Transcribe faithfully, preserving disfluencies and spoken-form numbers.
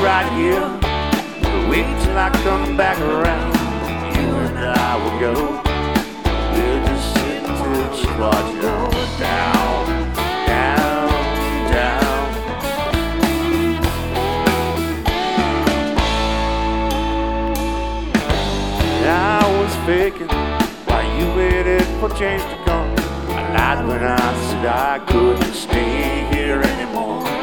right here. Wait till I come back around. You and I will go. We'll just sit till she watches on down, down, down. I was faking while you waited for change to come. I lied when I said I couldn't stay here anymore.